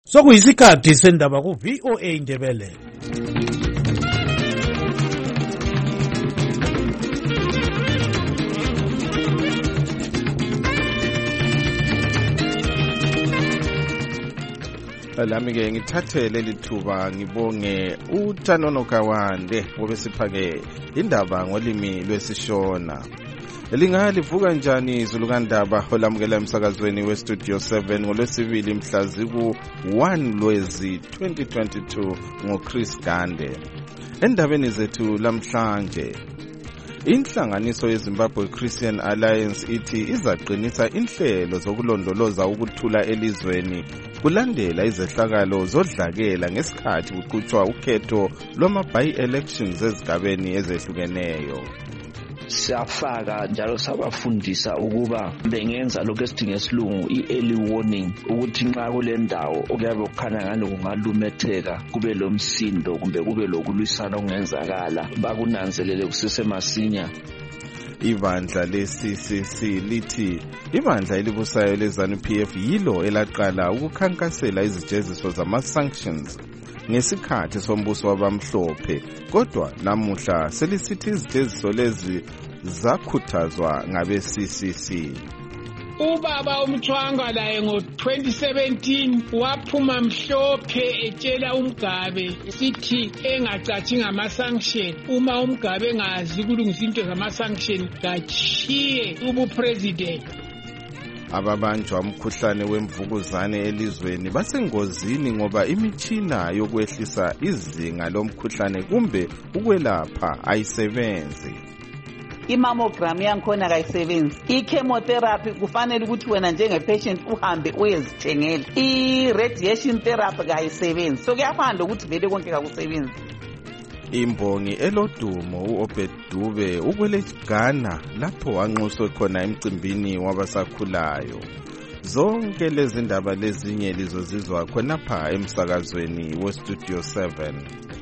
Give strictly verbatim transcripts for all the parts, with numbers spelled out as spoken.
Sokuyisikhathi sendaba ku V O A Ndebele. Lami-ke ngithathe leli thuba ngibonge uTanono Kawande obesiphake indaba ngolimi lwesishona. Lingalivuka njani izulukandaba olamukela emsakazweni weStudio seven ngolwesibili mhla ziku one Lwezi twenty twenty-two ngoChris Gande. Endabeni zethu lamhlanje, inhlanganiso yeZimbabwe Christian Alliance ithi izaqinisa inhlelo zokulondoloza ukuthula elizweni kulandela izehlakalo zodlakela ngesikhathi kuqhutshwa ukhetho lwama-by-elections ezigabeni ezehlukeneyo. Siyafaka njalo sabafundisa ukuba bengenza lokho esithi ngesilungu i-early warning ukuthi nxa kule ndawo okuyabe kukhanya ngani kungalumetheka kube lo msindo kumbe kube lokulwisana okungenzakala bakunanzelele kusesemasinya. Ibandla le-C C C lithi ibandla elibusayo le-ZANU-P F yilo elaqala ukukhankasela izijeziso zama-sanctions ngesikhathi sombuso wabamhlophe, kodwa namuhla selisithi izijeziso lezi zakhuthazwa ngabe-C C C. Ubaba uMthwanga laye ngo twenty seventeen waphuma mhlophe etshela uMgabe sithi engacathi ngama-sanction, uma uMgabe engazi kulungisa into zama-sanction kachiye ubupresident. Ababanjwa umkhuhlane wemvukuzane elizweni basengozini ngoba imitshina yokwehlisa izinga lomkhuhlane kumbe ukwelapha ayisebenzi. Imammogram yankhona kayisebenzi, i-chemotherapy kufanele ukuthi wena njenge-patient uhambe uyezithengela, i-radiation therapy kayisebenzi, so kuyafana ukuthi vele konke kakusebenzi. Imbongi elodumo u-Obed Dube ukwele Ghana lapho wanxuswe khona emcimbini wabasakhulayo. Zonke lezi ndaba lezinye lizozizwa khonapha emsakazweni weStudio seven.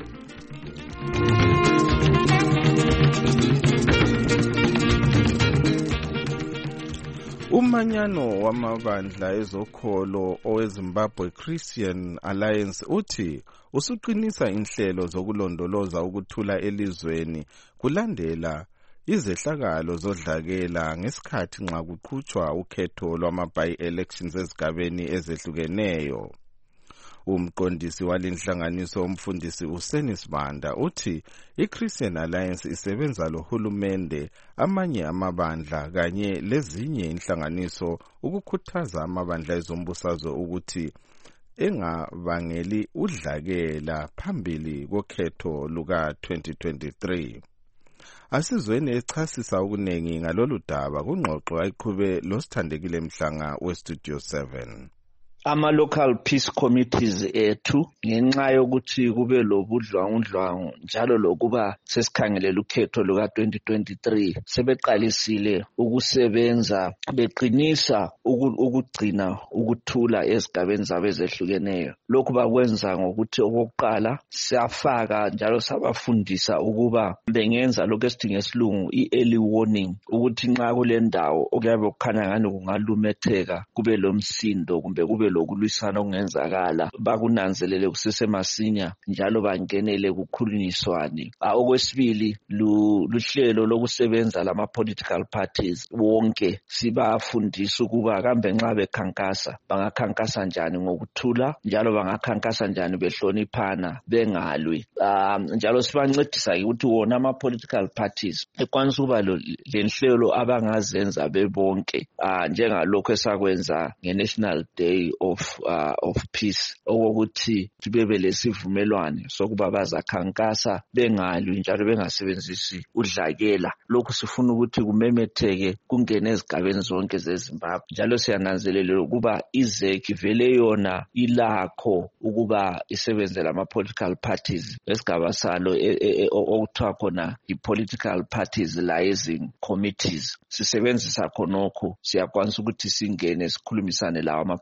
Umanyano wamabandla ezokholo oweZimbabwe Christian Alliance uthi usuqinisa inhlelo zokulondoloza ukuthula elizweni kulandela izehlakalo zodlakela ngesikhathi nxa kuqhutshwa ukhetho lwama-by-elections ezigabeni ezehlukeneyo. Umqondisi walenhlanganiso umfundisi uSenis Banda uthi iChristian Alliance isebenza lohulumende, amanye amabandla kanye lezinye inhlanganiso ukukhuthaza amabandla ezombusazwe ukuthi engabangeli udlakela phambili kokhetho luka twenty twenty-three. Asizweni echasisa okunengi ngalolu daba kungxoxo ayiqhube loSithandekile Mhlanga weStudio seven. Ama-local peace committees ethu ngenxa yokuthi kube lobudlwangudlwangu njalo lokuba sesikhangelela ukhetho luka twenty twenty-three sebeqalisile ukusebenza beqinisa ukugcina ukuthula ezigabeni zabo ezehlukeneyo. Lokhu bakwenza ngokuthi okokuqala siyafaka njalo sabafundisa ukuba bengenza lokho esithi ngesilungu i-early warning ukuthi nxa kule ndawo okuyabe kukhanya ngani kungalumetheka kube lo msindo kumbe kube lokulwisana okungenzakala bakunanzelele kusesemasinya njalo bangenele kukhulunyiswane. Okwesibili luhlelo lokusebenza lama-political parties wonke sibafundisa ukuba kambe nxa bekhankasa bangakhankasa njani ngokuthula njalo bangakhankasa njani behloniphana bengalwi. Um, njalo sibancedisa ukuthi wona ama-political parties ekwanisa ukuba lenhlelo abangazenza bebonke uh, njengalokho esakwenza nge-National Day of uh, of peace okokuthi bebe lesivumelwane sokuba bazakhankasa bengalwi njalo bengasebenzisi udlakela. Lokhu sifuna ukuthi kumemetheke kungene ezigabeni zonke zeZimbabwe. Njalo siyananzelela ukuba izeki vele yona ilakho ukuba isebenzele ama-political parties esigaba salo okuthiwa khona i-political parties liaising committees. Sisebenzisa khonokho siyakwanisa ukuthi singene sikhulumisane lawo ama-political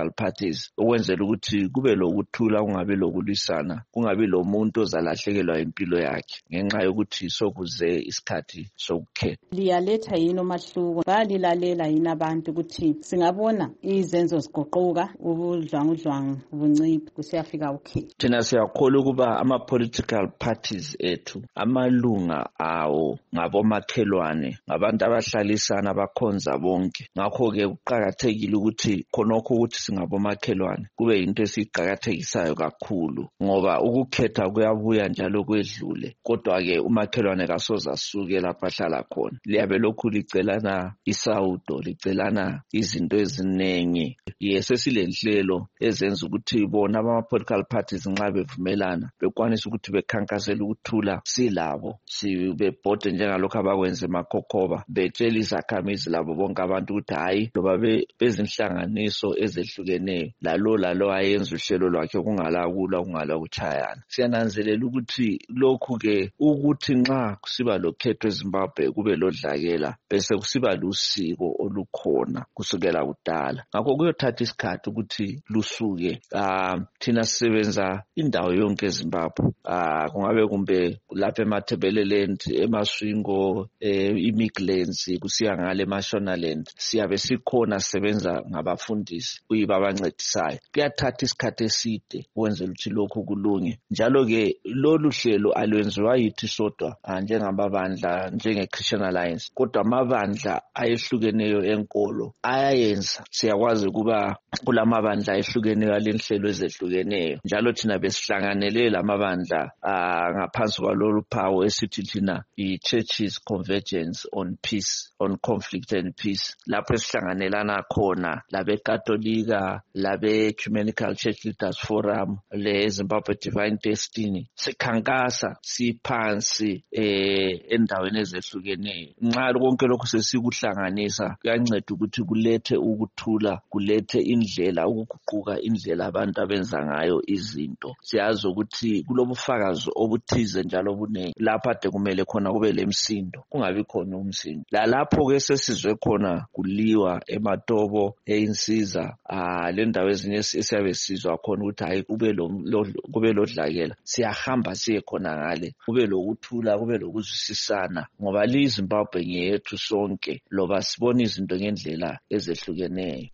political parties ukwenzela ukuthi kube lokuthula kungabe lokulwisana kungabe lo muntu ozalahlekelwa impilo yakhe ngenxa yokuthi sokuze isikhathi sokukhetha. Liyaletha yini omahluko balilalela yini abantu ukuthi singabona izenzo zigoquka ubudlwangudlwangu bunciphe kusiyafika ukhetho? Thina siyakholwa ukuba ama political parties ethu amalunga awo ngabomakhelwane ngabantu abahlalisana abakhonza bonke. Ngakho ke kuqhakathekile ukuthi khonokho ukuthi singabomakhelwane kube into esiqhakathekisayo kakhulu ngoba ukukhetha kuyabuya njalo kwedlule kodwa ke umakhelwane kasoza asuke lapha hlala khona liyabe lokhu licelana isawudo licelana izinto eziningi. Yese silenhlelo ezenza ukuthi bona ama political parties nxa bevumelana bekwanisa ukuthi bekhankasela ukuthula silabo sibebhode njengalokho abakwenza eMakhokhoba betshela izakhamizi labo bonke abantu ukuthi hayi loba bezinhlanganiso ezehlukeneyo lalo lalo ayenza uhlelo lwakhe kungalakula kungala kuchayana. Siyananzelela ukuthi lokhu ke ukuthi nxa kusiba lokhetho eZimbabwe kube lodlakela bese kusiba lusiko olukhona kusukela kudala. Ngakho kuyothatha isikhathi ukuthi lusuke. Ah thina sisebenza indawo yonke eZimbabwe. Ah kungabe kumbe lapha eMathebeleland eMaswingo eMidlands kusiya ngale eMashonaland siyabe sikhona sisebenza ngabafundisi kuyiba abancedisayo. Kuyathatha isikhathi eside ukwenzela ukuthi lokho kulunge. Njalo ke lolu hlelo alwenziwa yithi sodwa njengamabandla njenge Christian Alliance kodwa amabandla ayehlukeneyo enkolo ayayenza. Siyakwazi kuba kulamabandla ayehlukeneyo alenhlelo ezehlukeneyo njalo thina besihlanganele lamabandla ngaphansi kwalolu phawu esithi thina i-Churches Convergence on Peace on Conflict and Peace lapho esihlanganelana khona labe Katolika labe Ecumenical Church Leaders Forum le Zimbabwe Divine Destiny sikhankasa siphansi eh endaweni ezehlukeneyo. Nxa konke lokho sesikuhlanganisa kuyanceda ukuthi kulethe ukuthula kulethe indlela ukuguquka indlela abantu abenza ngayo izinto. Siyazi ukuthi kulobufakazi obuthize njalo obunengi lapha ade kumele khona kube lemsindo kungabi khona umsindo. La lapho ke sesizwe khona kuliwa eMatobo einsiza ah le ndawo ezinye siyabe sizwa khona ukuthi hayi kube lo kube lodlakela siyahamba siye khona ngale kube lokuthula kube lokuzwisisana ngoba liZimbabwe ngeyethu sonke loba sibona izinto ngendlela ezehlukeneyo.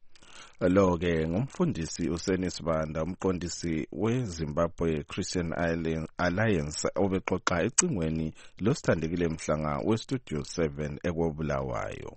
Lo ke ngumfundisi uSenisibanda umqondisi weZimbabwe Christian Alliance obexoxa ecingweni losithandekile mhlanga weStudio seven ekwabulawayo.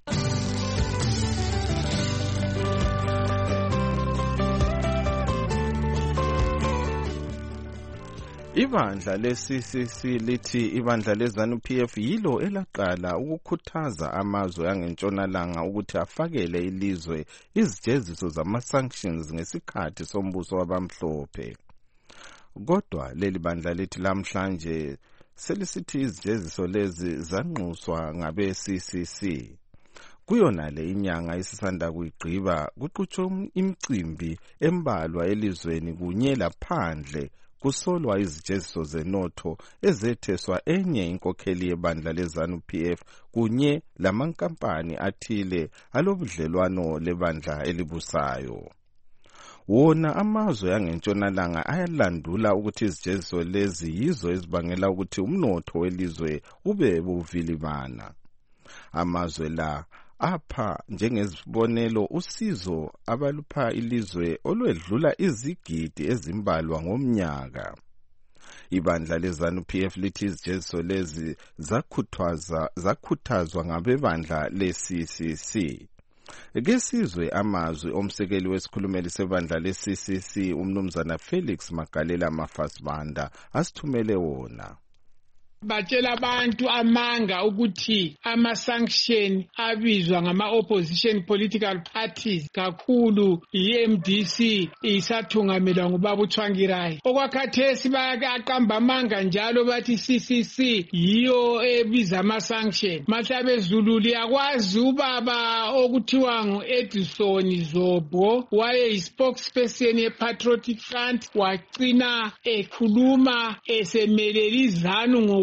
Ibandla le-C C C lithi ibandla leZANU-P F yilo elaqala ukukhuthaza amazwe angentshonalanga ukuthi afakele ilizwe izijeziso zama-sanctions ngesikhathi sombuso wabamhlophe. Kodwa leli bandla lithi lamhlanje selisithi izijeziso lezi zanquswa ngabe-C C C. Kuyona le inyanga isisanda kuyigqiba kuqhutshwa imicimbi embalwa elizweni kunye laphandle kusolwa izijeziso zenotho ezetheswa enye inkokheli yebandla leZANU-P F kunye lamankampani athile alobudlelwano lebandla elibusayo. Wona amazwe angentshonalanga ayalandula ukuthi izijeziso lezi yizo ezibangela ukuthi umnotho welizwe ube buvilimana. Amazwe la apha njengezibonelo usizo abalupha ilizwe olwedlula izigidi ezimbalwa ngomnyaka. Ibandla leZANU-P F lithi izijeziso lezi zakhuthazwa zakhuthazwa ngabebandla le-C C C. Kesizwe amazwi omsekeli wesikhulumeli sebandla le-C C C umnumzana Felix Magalela Mafasibanda asithumele wona. Batshela abantu amanga ukuthi ama-sanction abizwa ngama-opposition political parties kakhulu i-M D C isathungamelwa ngubaba uTshwangirai. Okwakhathesi bayaqamba amanga njalo bathi C C C yiyo ebiza ama-sanction. Mahlabezulu liyakwazi ubaba okuthiwa ngu-Edison Zobo wayeyi-spokesperson ye-Patriotic Front wagcina ekhuluma esemelela iZANU ngo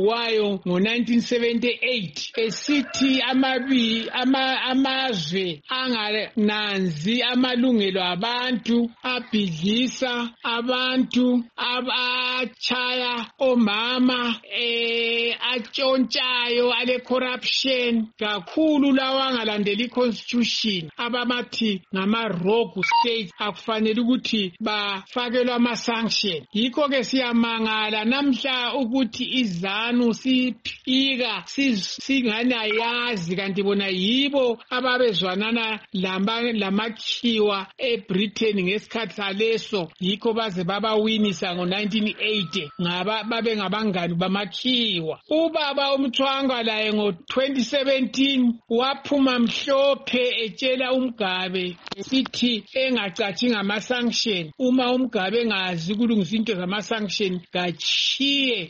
owenziwayo ngo nineteen seventy-eight esithi amabi ama amazwe angananzi amalungelo abantu abhidlisa abantu abachaya omama eh atshontshayo ale corruption kakhulu lawa angalandeli constitution abamathi ngama rogue states akufanele ukuthi bafakelwe ama sanction. Yikho ke siyamangala namhla ukuthi izanu siphika singani ayazi kanti bona yibo ababezwanana lamakhiwa eBritain ngesikhathi saleso, yikho baze babawinisa ngo nineteen eighty ngaba babe ngabangani bamakhiwa. Ubaba uMthwanga laye ngo twenty seventeen waphuma mhlophe etshela uMgabe sithi engacathi ngama sanction, uma uMgabe engazi ukulungisa into zama sanction kachiye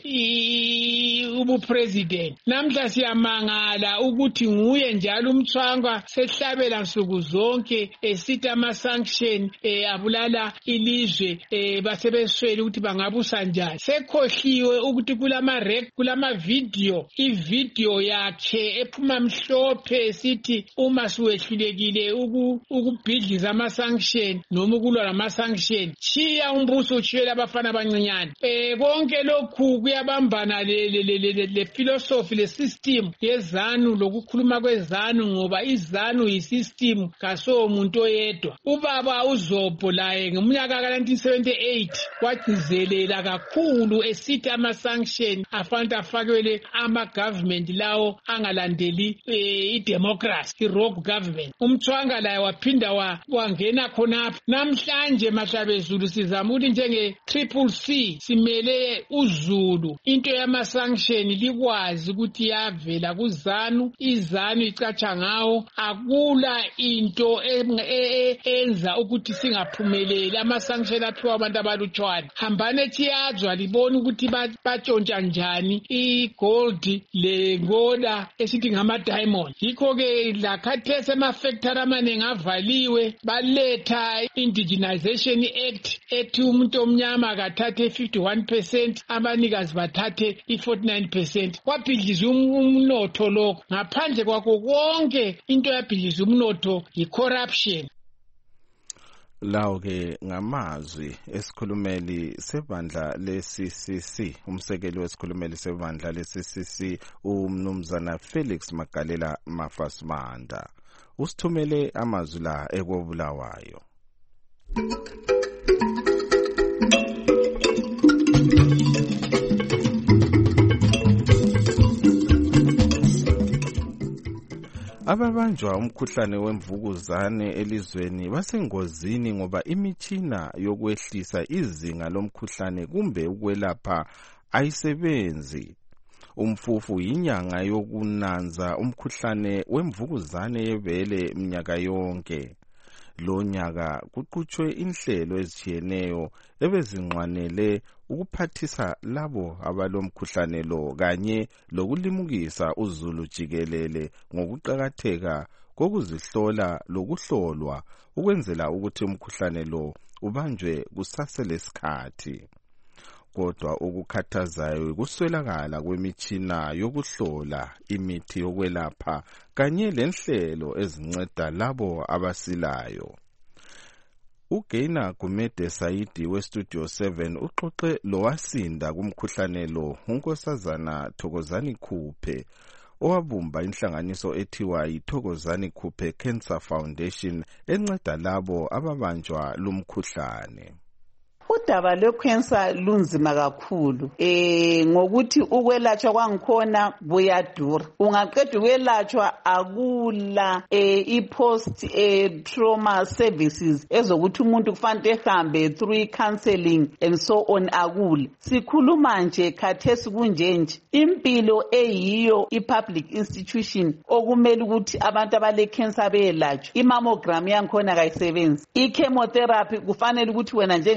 ubu president. Namhla siyamangala ukuthi nguye njalo uMthwanga sehlabela nsuku zonke esithi ama sanction eh abulala ilizwe eh basebeswele ukuthi bangabusa njani. Sekhohliwe ukuthi kulama rec kulama video ivideo yakhe ephuma mhlophe esithi uma siwehlulekile ukubhidliza ama sanction noma ukulwa lama sanction chiya umbuso uchiyela abafana abancinyane. Eh konke lokhu kuyabambana le le le philosophy le system yezanu lokukhuluma kwezanu ngoba izanu yisystem kaso umuntu oyedwa. Ubaba uZobho laye ngomnyaka ka nineteen seventy-eight wagcizelela kakhulu esithi ama sanction afanele afakelwe ama government lawo angalandeli i democracy i rogue government. uMthwanga laye waphinda wangena khonapha. Namhlanje Mahlabezulu sizama ukuthi njenge triple C simele uZulu into yama sanction likwazi ukuthi yavela kuzanu, izanu icatsha ngawo, akula into enza ukuthi singaphumeleli ama sanction aphiwa abantu abalutshwana. Hambane thiyazwa libona ukuthi batshontsha njani igold le ngola esithi ngama diamond. Yikho ke la khathesi ama factory amanengi avaliwe, baletha indigenization act ethi umuntu omnyama kathathe fifty-one percent abanikazi bathathe i-forty-nine percent. Kwabhidliza umnotho lokho. Ngaphandle kwakho konke into yabhidliza umnotho yi-corruption. Lawo ke ngamazwi esikhulumeli sebandla le-C C C, umsekeli wesikhulumeli sebandla le-C C C uMnumzana Felix Magalela Mafasmanda. Usithumele amazwi la ekobulawayo. Ababanjwa umkhuhlane wemvukuzane elizweni basengozini ngoba imitshina yokwehlisa izinga lomkhuhlane kumbe ukwelapha ayisebenzi. Umfufu yinyanga yokunanza umkhuhlane wemvukuzane yebele mnyaka yonke. Lo nyaka kuqhutshwe inhlelo ezitshiyeneyo ebezinqwanele ukuphathisa labo abalomkhuhlane lo kanye lokulimukisa uzulu jikelele ngokuqakatheka kokuzihlola lokuhlolwa ukwenzela ukuthi umkhuhlane lo ubanjwe kusaselesikhathi. Kodwa ukukhathazayo kuswelakala kwemitshina yokuhlola, imithi yokwelapha kanye lenhlelo ezinceda labo abasilayo. uGaina Gumede Saidi weStudio seven uxoxe lowasinda kumkhuhlane lo uNkosazana Thokozani Khuphe owabumba inhlanganiso ethiwa yiThokozani Khuphe Cancer Foundation enceda labo ababanjwa lumkhuhlane. Udaba lwecancer lunzima kakhulu eh ngokuthi ukwelatshwa kwangikhona buyadura. Ungaqeda ukwelatshwa akula eh i-post eh trauma services ezokuthi umuntu kufanele ehambe through counseling and so on akula. Sikhuluma nje khathesi kunje nje impilo eyiyo i-public institution okumele ukuthi abantu abale cancer beyelatshwa. I-mammogram yangikhona kayisebenzi. I-chemotherapy kufanele ukuthi wena njenge patient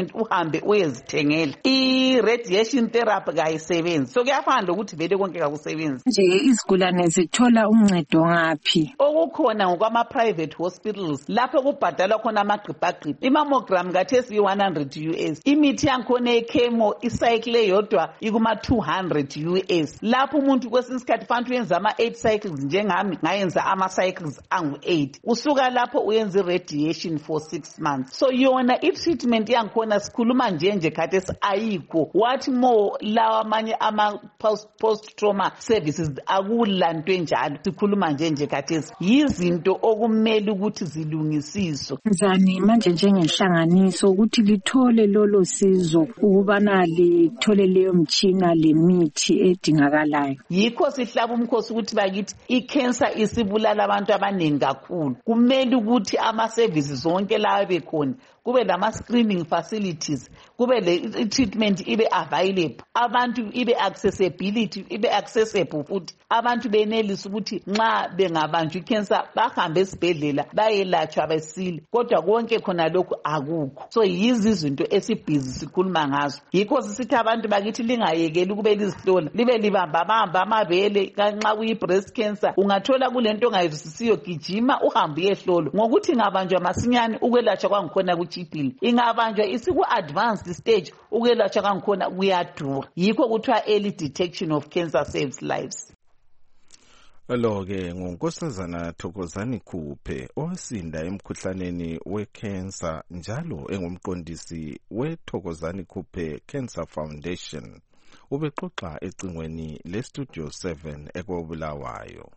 patient uhambe uyezithengela. I-radiation therapy kayisebenzi. So kuyafana lokuthi vele konke kakusebenzi. Nje izigulane zithola uncedo ngaphi? Okukhona ngokwama-private hospitals lapho kubhadalwa khona amagqibhagqibha. I-mammogram kathesi yi-one hundred U S. Imithi yankhona ye-chemo icycle eyodwa ikuma-two hundred U S. Lapho umuntu kwesinye isikhathi fanele uyenza ama-eight cycles njengami ngayenza ama-cycles angu-eight. Usuka lapho uyenza i-radiation for six months. So yona i-treatment yankhona sikhuluma nje nje khathesi ayikho. What more lawa amanye ama-post-trauma services akulanto enjalo. Sikhuluma nje nje khathesi. Yizinto okumele ukuthi zilungisiswe. Njani manje njengenhlanganiso ukuthi lithole lolo sizo ukubana lithole leyo mtshina lemithi edingakalayo? Yikho sihlaba umkhosi ukuthi bakithi i-cancer isibulala abantu abaningi kakhulu. Kumele ukuthi ama-services zonke lawa bekhona, kube lama-screening facilities, kube le treatment ibe available, abantu ibe accessibility ibe accessible futhi abantu benelisa ukuthi nxa bengabanjwa i-cancer bahambe esibhedlela bayelatshwa besile. Kodwa konke khona lokhu akukho. So yizi izinto esibhizi sikhuluma ngazo. Yikho sisithi abantu bakithi lingayekeli kube lizihlola libe libamba bamba amabele nxa kuyi-breast cancer. Ungathola kulento ongayizwisisiyo gijima uhambe uyehlolwa ngokuthi ngabanjwa masinyane ukwelatshwa kwangikhona kuchipile. Ingabanjwa isiku-advanced stage ukwelatshwa kwangikhona kuyadura. Yikho kuthiwa early detection of cancer saves lives. Lo-ke ngunkosazana Thokozani Khuphe owasinda emkhuhlaneni we-cancer njalo engumqondisi we-Thokozani Khuphe Cancer Foundation. Ubexoxa ecingweni le-Studio seven eKobulawayo.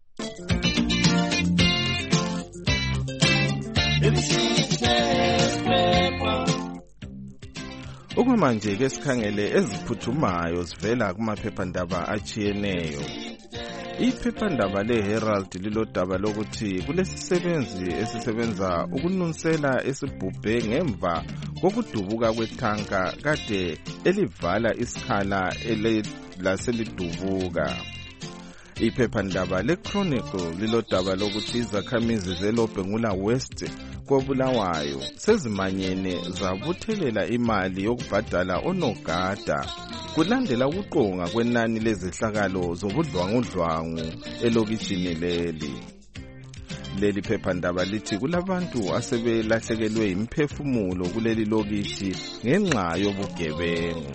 Okwamanje ke sikhangele eziphuthumayo zivela kumaphephandaba achiyeneyo. Iphephandaba le-Herald lilodaba lokuthi kulesisebenzi esisebenza ukununsela esibhubhe ngemva kokudubuka kwethanka kade elivala isikhala laselidubuka. Iphephandaba le-Chronicle lilodaba lokuthi izakhamizi zeLobhengula West koBulawayo sezimanyene zabuthelela imali yokubhadala onogada kulandela ukuqonga kwenani lezehlakalo zobudlwangudlwangu elokishini leli. Leli phephandaba lithi kulabantu asebelahlekelwe imphefumulo kuleli lokishi ngenxa yobugebengu.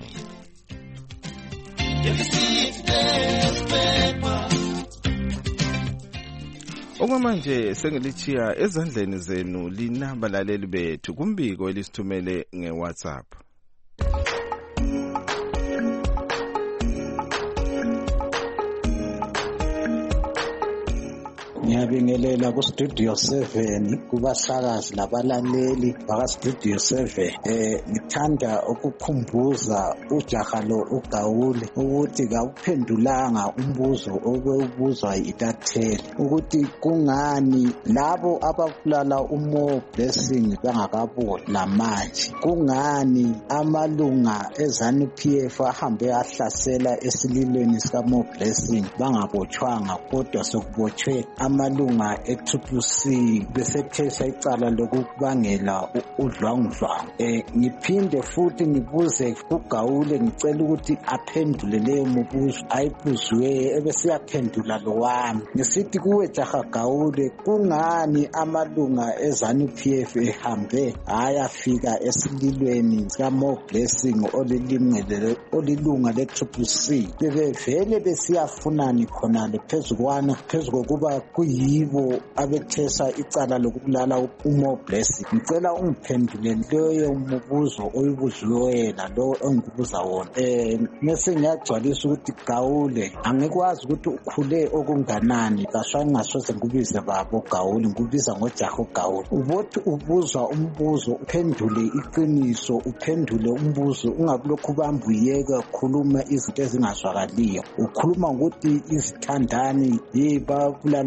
Okwamanje sengilichiya ezandleni zenu linamba laleli bethu kumbiko elisithumele ngeWhatsApp. Ngiyabingelela ku Studio seven kubasakazi labalaleli baka Studio seven. Eh ngithanda ukukhumbuza ujaha lo uGawule ukuthi kawuphendulanga umbuzo obewubuzwa iTatheli ukuthi kungani labo ababulala uMo Blessing bangakaboni lamanje, kungani amalunga eZANU P F ahambe ahlasela esililweni sika Mo Blessing bangabotshwanga kodwa sokubotshwe amalunga e-Triple C besethesa icala lokubangela udlwangudlwangu. Eh ngiphinde futhi ngibuze uGawule ngicela ukuthi aphendule leyo mibuzo ayibuziwe ebese yaphendula lo wami. Ngisithi kuwe jaha Gawule, kungani amalunga eZANU P F ehambe ayafika esililweni sika Mo Blessing olilingele olilunga le-Triple C bebevele besiyafunani khonale phezukwana phezukokuba kuyibo abethesa icala lokubulala uMo Blessing? Ngicela ungiphendule leyo mubuzo oyibuziwe wena lo engikubuza wona. Eh mase ngiyagcwalisa ukuthi Gawule, angikwazi ukuthi ukhule okunganani kasha ngasoze ngikubize babo Gawule, ngikubiza ngojaha uGawule. Ubothi ubuzwa umbuzo uphendule iqiniso, uphendule umbuzo, ungakulokhu bamba uyeka ukukhuluma izinto ezingazwakaliyo. Ukhuluma ukuthi izithandani yibabulala nezithandani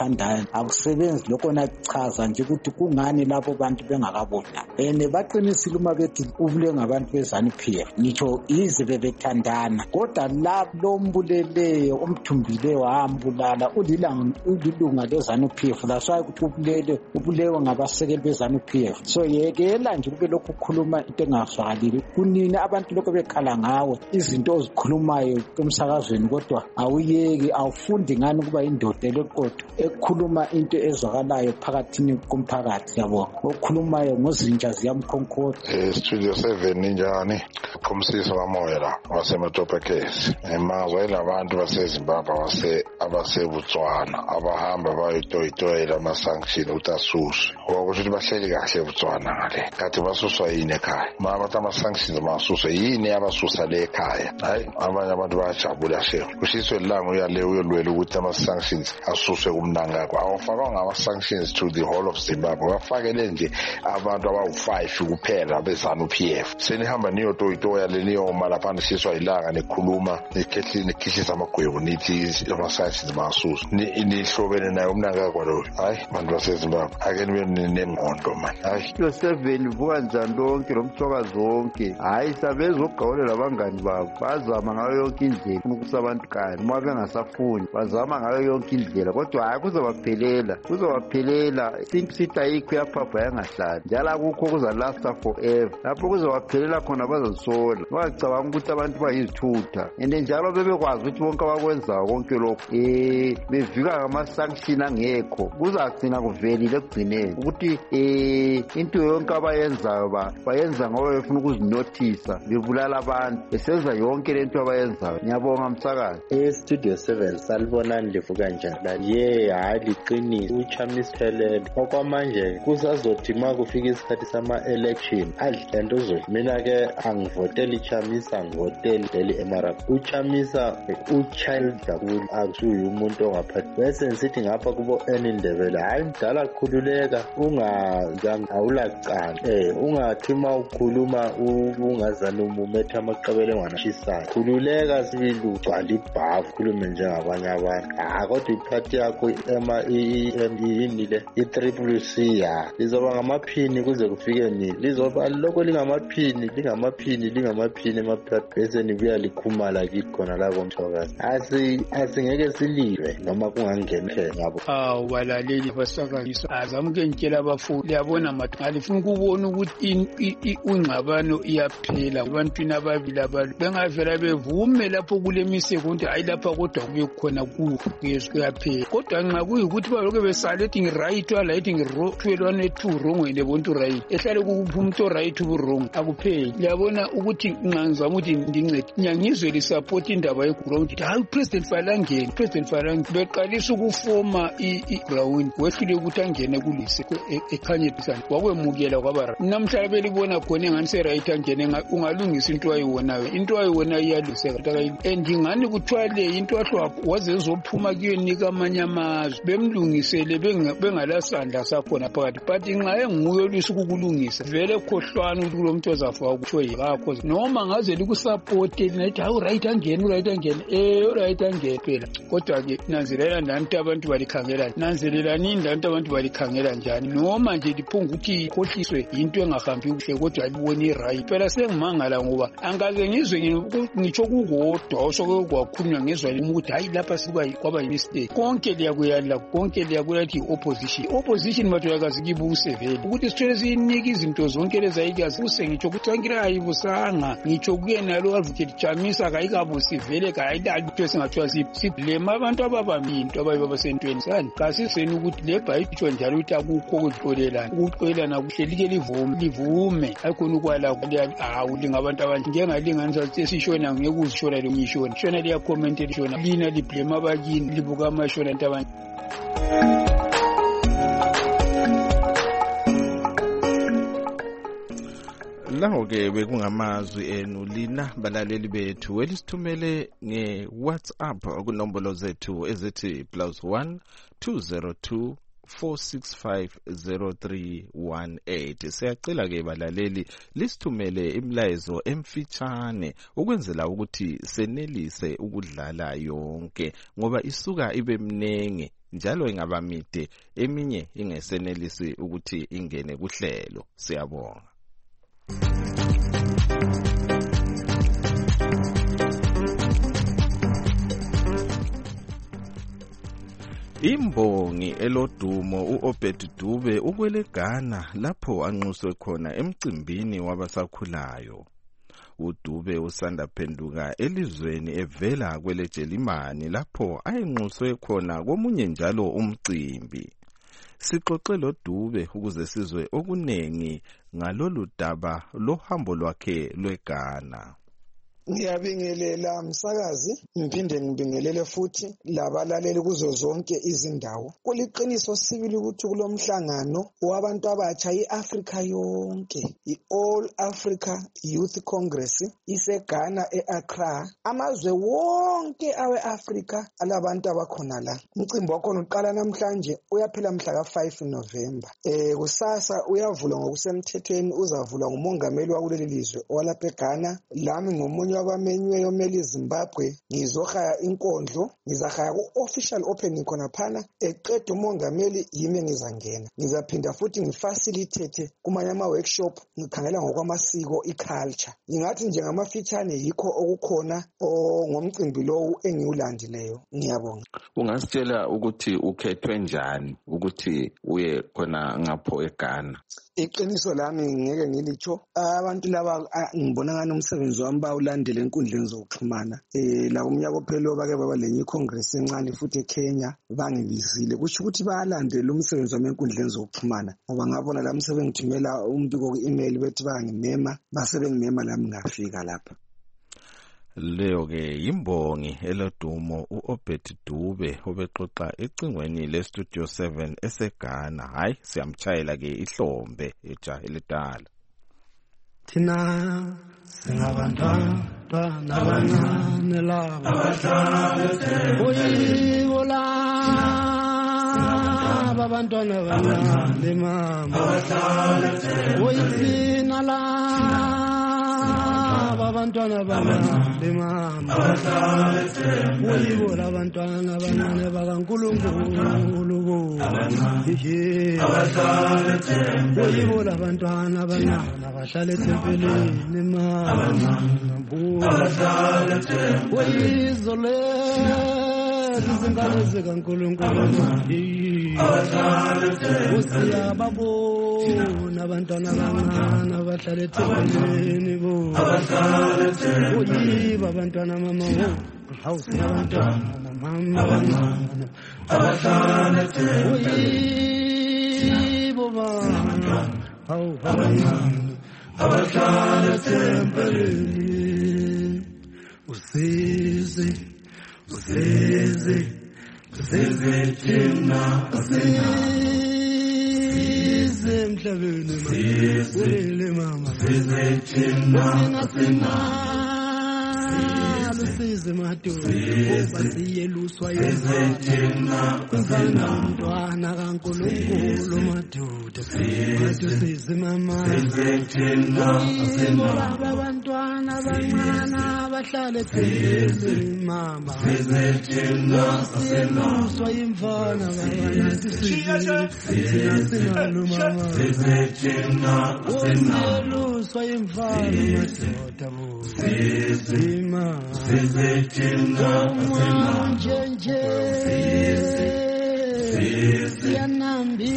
abayithandayo akusebenzi lokho nachaza nje ukuthi kungani labo bantu bengakabona ene baqinisile uma bethi ubule ngabantu beZANU-P F ngitsho ize bebethandana kodwa la lombuleleyo umthumbileyo wambulala ulilunga leZANU-P F that's why ukuthi ubulele ubulewe ngabasekeli beZANU-P F so yekela nje kube lokhu ukukhuluma into engazwakali kunini abantu lokho bekhala ngawe izinto ozikhulumayo emsakazweni kodwa awuyeki awufundi ngani kuba indoda leqotho ekukhuluma into ezwakalayo phakathini komphakathi yabo okukhulumayo ngozinja ziyamkhonkotha eh studio seven njani khomsisi wamoya la wasematopekesi emazwe elabantu baseZimbabwe wase abaseBotswana abahamba bayotoyitoyela ama sanction utasuswe ukuthi bahleli kahle eBotswana ngale kathi basuswa yini ekhaya mama ama sanctions masuswe yini abasusa le ekhaya hayi abanye abantu bayajabula shefu kushiswe lango uyale uyolwela ukuthi ama sanctions asuswe kumnanga kwa awufaka ngama sanctions to the whole of Zimbabwe bafakele nje abantu abawu five kuphela beZANU-P F senihamba niyotoyitoya leniyoma lapha nishiswa ilanga nekhuluma nekhehli nekhishisa amagwebo nithi ama sanctions masuswe nihlobene nayo umnanga kwa lo hayi abantu baseZimbabwe ake nibe nemondo man hayi yo seven vuka njani lonke lomthoka zonke hayi sabezogawulela abangani babo bazama ngayo yonke indlela ukuthi abantu kani uma bengasafuni bazama ngayo yonke indlela kodwa hayi kuzobaphelela kuzobaphelela think sithi ayikho yaphapha yangahlali njalo akukho kuzalasta forever lapho kuzobaphelela khona bazosola bacabanga ukuthi abantu bayizithutha ende njalo bebekwazi ukuthi bonke abakwenzayo konke lokho eh bevika ngama-sanction angekho kuzagcina kuvelile ekugcineni ukuthi eh into yonke abayenzayo bayenza ngoba befuna ukuzinothisa bebulala abantu besenza yonke lento abayenzayo ngiyabonga msakazi e-studio seven salibonani livuka njani ye hayi liqinile uChamisiphelele okwamanje kusazothi uma kufika isikhathi sama-election adle nto uzodla mina-ke angivoteli Chamisa angivoteli Deli Emarap uChamisa uchild kakhulu akusuye umuntu ongaphathi bese nisithi ngapha kubo enindebele hayi mdala kukhululeka ungazange awulacala eh ungathi uma ukhuluma ungazani umumetha amaqabele nganashisayo khululeka sibili ugcwala ibhavu khulume njengabanye abantu ah kodwa iphathi yakho ema inile i-triple C ya lizoba ngamaphini kuze kufike nini lizoba lokho lingamaphini lingamaphini lingamaphini emaphathi bese nibuya likhumala kithi khona lapho mthokazi asi asingeke siliwe noma kungangeni phela yabo awu balaleli basakazisa azamuke ngitshela abafundi yabona mathi ngalifuna ukubona ukuthi ungxabano iyaphela abantwini ababili abantu bengavela bevume lapho kule misekonto hayi lapha kodwa kube khona kuyezwe kuyaphela kodwa nxa kuyikuthi balokho besalethi ngi-right walayithi ngi-twelwane two wrong and bonto right ehlale kuphi umuntu o-right ubu-wrong akupheli liyabona ukuthi nganzama ukuthi ndincede nyangizwe lisupport indaba ye-ground hayi upresident Falangeni upresident Falangeni beqalisa ukufoma i-ground wehlule ukuthi angene kulise ekhanyebisana wakwemukela kwabara namhlanje belibona khona engani se-right angene ungalungisa into ayiwonayo into ayiwonayo iyaluseka and ingani kuthiwa le into ahlwa waze ezophuma kuyo nika amanye amazwe bemlungisele bengalasandla sakhona phakathi but nxa enguye olwisa ukukulungisa vele khohlwana ukuthi kulo muntu ozafaka kuthiwa yikakho noma ngaze likusapote linayithi hayi uright angene uright angene eh uright angene phela kodwa-ke nanzelela ndanti abantu balikhangela nanzelelani ndanti abantu balikhangela njani noma nje liphunga ukuthi ikhohliswe yinto engahambi kuhle kodwa libone i-right phela sengimangala ngoba angaze ngizwe ngitsho kukodwa osoke kwakhulunywa ngizwa ukuthi hayi lapha sikuba kwaba yi-mistake konke liyakuyala konke liyakuyathi i-opposition opposition matholakazi kibuse vele ukuthi sithole siyinika izinto zonke lezayikazi kuse ngitsho ukuthi ankira ayibusanga ngitsho kuye nalo advocate Chamisa kayikabusi vele kayidali esingathiwa siblema abantu ababambinto abayiba basentweni sani kasiseni ukuthi le bhayitsho njalo ukuthi akukho ukuhlolelana ukuxolelana kuhle like livume livume ayikhona ukwala hawu lingabantu abanje njengalinganisa ukuthi esishona ngeke uzishona lo ngishona shona liya comment lishona lina liblema abakini libuka amashona into abanye laho-ke bekungamazwi enu lina balaleli bethu elisithumele nge-WhatsApp kunombolo zethu ezithi plus one two zero two four six five zero three one eight. Siyacela-ke balaleli lisithumele imlayezo emfitshane ukwenzela ukuthi senelise ukudlala yonke ngoba isuka ibe mnenge njalo ingaba mide eminye ingesenelisi ukuthi ingene kuhlelo. Siyabonga. Imbongi elodumo uObed Dube ukwele Ghana lapho anxuswe khona emcimbini wabasakhulayo. uDube usanda phenduka elizweni evela kwele Jelimani lapho ayenxuswe khona komunye njalo umcimbi. Sixoxe lo Dube ukuze sizwe okunengi ngalolu daba lohambo lwakhe lweGhana. Ngiyabingelela msakazi, ngiphinde ngibingelele futhi labalaleli kuzo zonke izindawo. Kuliqiniso sibili ukuthi kulomhlangano wabantu abatsha iAfrica yonke, iAll Africa Youth Congress iseGhana eAccra. Amazwe wonke aweAfrica alabantu abakhona la. Umcimbi wakhona uqala namhlanje uyaphela mhla ka five November. Eh kusasa uyavulwa ngokusemthethweni, uzavulwa ngumongameli wakuleli lizwe olapha eGhana. Lami ngomunye abamenywe yomeli Zimbabwe ngizohaya inkondlo, ngizahaya ku-official opening khona phana, eqeda umongameli yimi ngizangena. Ngizaphinda futhi ngifacilitate kumanye ama-workshop ngikhangela ngokwamasiko i-culture. Ngingathi njengamafitshane yikho okukhona ngomcimbi lowu engiwulandileyo. Ngiyabonga. Ungasitshela ukuthi ukhethwe njani ukuthi uye khona ngapho eGhana? Iqiniso lami ngeke ngilitsho. Abantu laba ngibona ngani umsebenzi wami bawulandele enkundleni zokuxhumana. Eh la umnyaka ophelo bake baba lenye icongress encane futhi eKenya bangibizile. Kusho ukuthi bayalandela umsebenzi wami enkundleni zokuxhumana. Ngoba ngabona la umsebenzi ngithumela umbiko ku-email bethi bangimema, base bengimema lami ngafika lapha. Leo ke imbongi elodumo uObed Dube obexoxa ecingweni leStudio seven eseGhana. Hayi siyamtshayela ke ihlombe ejaha elidala. Thina singabantwana abancane laba abahlala oyibola abantwana abancane mama abahlala oyithina la abantwana abancane mama abahlala oyibola abantwana abancane bakaNkulunkulu abahlala oyibola abantwana abancane abahlala etempelini mama abahlala oyizole izingane zikaNkulunkulu abahlala usiyababona abantwana abancane abahlala etempelini bo abahlala oyiba abantwana mama house abantwana mama abancane abahlala oyibo bana hawu abancane abahlala etempelini. Usize usize usize thina usize emhlabeni usize mama usize thina sina usize madoda basiyeluswa yezethina kuzana umntwana kaNkulunkulu madoda usize mama yezethina sina abantwana abancane abahlala etempelini mama yezethina siyeluswa imfana babana sinalo mama yezethina siyeluswa imfana madoda bo sima sezethina nje siyanambi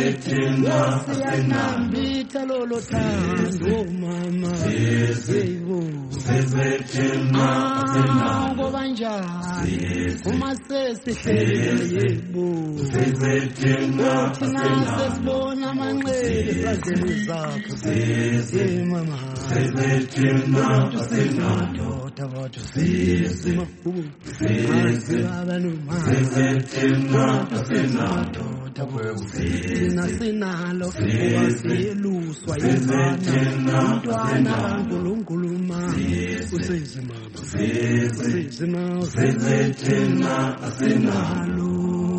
siyanambitha lolo thando mama yebo sezethina ngoba njani uma sesihlele yebo sezethina sesibona amanqele ezazini zakho mama sezethina madoda bathu sisima sisibabanu sezethina madoda sina sinalo wasiyeluswa yizana umntwana kaNkulunkulu mama usize mama usize mama sezethina sinalo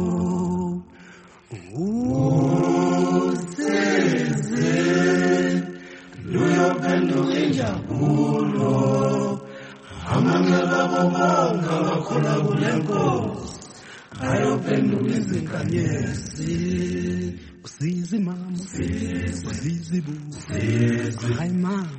usize luyophenduka injabulo amangceba bonke abakhona kule nkosi ayophenduka izinkanyezi usizi mama usizi bu hayi mama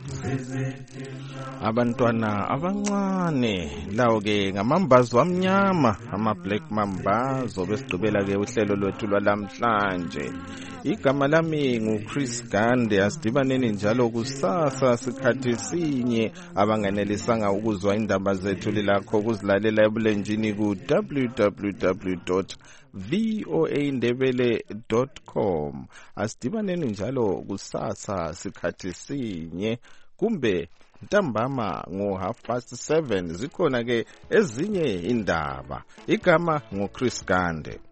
abantwana abancane lawo ke ngamambazo amnyama ama black mambazo besigqibela ke uhlelo lwethu lwalamhlanje. Igama lami nguChris Gande. Asidibaneni njalo kusasa sikhathi sinye. Abanganelisanga ukuzwa indaba zethu lilakho ukuzilalela ebulenjini ku w w w dot voa ndebele dot com. Asidibaneni njalo kusasa sikhathi sinye kumbe ntambama ngo half past seven. Zikhona ke ezinye indaba. Igama nguChris Gande.